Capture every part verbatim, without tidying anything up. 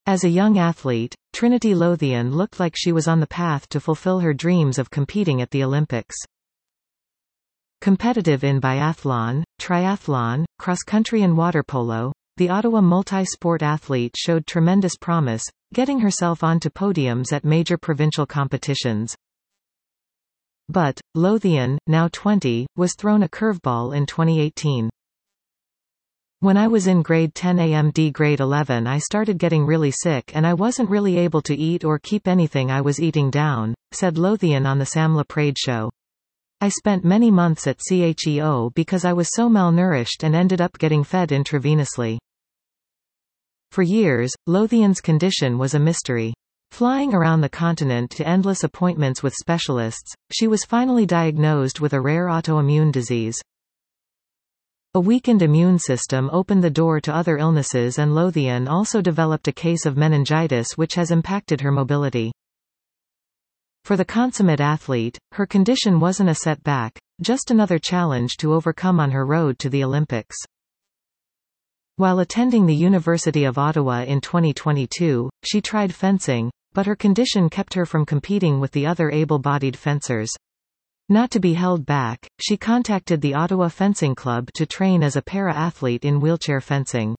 As a young athlete, Trinity Lothian looked like she was on the path to fulfill her dreams of competing at the Olympics. Competitive in biathlon, triathlon, cross-country and water polo, the Ottawa multi-sport athlete showed tremendous promise, getting herself onto podiums at major provincial competitions. But, Lothian, now twenty, was thrown a curveball in twenty eighteen. When I was in grade ten A M D grade eleven I started getting really sick and I wasn't really able to eat or keep anything I was eating down, said Lothian on the Sam Laprade show. I spent many months at C H E O because I was so malnourished and ended up getting fed intravenously. For years, Lothian's condition was a mystery. Flying around the continent to endless appointments with specialists, she was finally diagnosed with a rare autoimmune disease. A weakened immune system opened the door to other illnesses, and Lothian also developed a case of meningitis which has impacted her mobility. For the consummate athlete, her condition wasn't a setback, just another challenge to overcome on her road to the Olympics. While attending the University of Ottawa in twenty twenty-two, she tried fencing, but her condition kept her from competing with the other able-bodied fencers. Not to be held back, she contacted the Ottawa Fencing Club to train as a para-athlete in wheelchair fencing.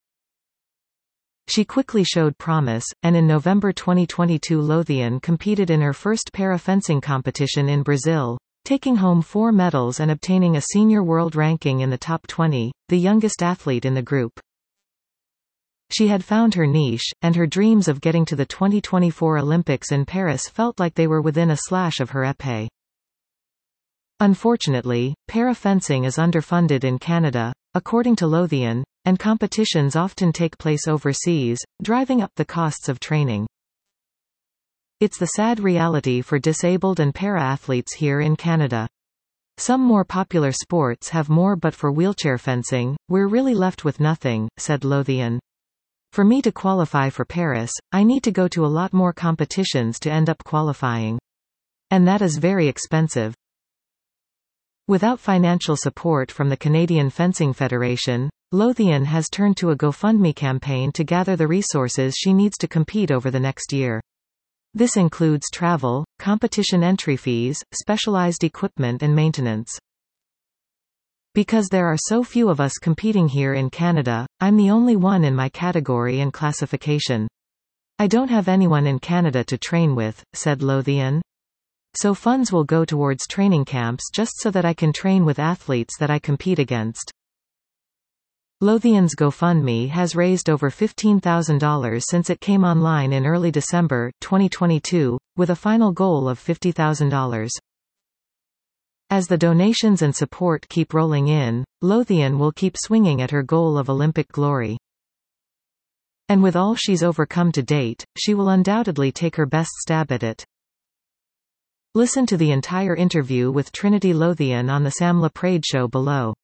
She quickly showed promise, and in November twenty twenty-two Lothian competed in her first para-fencing competition in Brazil, taking home four medals and obtaining a senior world ranking in the top twenty, the youngest athlete in the group. She had found her niche, and her dreams of getting to the twenty twenty-four Olympics in Paris felt like they were within a slash of her épée. Unfortunately, para-fencing is underfunded in Canada, according to Lothian, and competitions often take place overseas, driving up the costs of training. It's the sad reality for disabled and para-athletes here in Canada. Some more popular sports have more, but for wheelchair fencing, we're really left with nothing, said Lothian. For me to qualify for Paris, I need to go to a lot more competitions to end up qualifying. And that is very expensive. Without financial support from the Canadian Fencing Federation, Lothian has turned to a GoFundMe campaign to gather the resources she needs to compete over the next year. This includes travel, competition entry fees, specialized equipment and maintenance. Because there are so few of us competing here in Canada, I'm the only one in my category and classification. I don't have anyone in Canada to train with, said Lothian. So funds will go towards training camps just so that I can train with athletes that I compete against. Lothian's GoFundMe has raised over fifteen thousand dollars since it came online in early December twenty twenty-two, with a final goal of fifty thousand dollars. As the donations and support keep rolling in, Lothian will keep swinging at her goal of Olympic glory. And with all she's overcome to date, she will undoubtedly take her best stab at it. Listen to the entire interview with Trinity Lothian on the Sam Laprade show below.